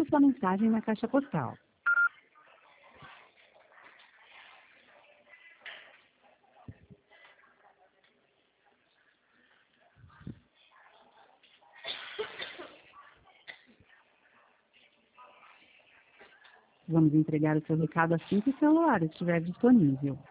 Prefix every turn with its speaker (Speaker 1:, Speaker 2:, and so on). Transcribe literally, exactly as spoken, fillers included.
Speaker 1: sua mensagem na caixa postal. Vamos entregar o seu recado assim que o celular estiver disponível.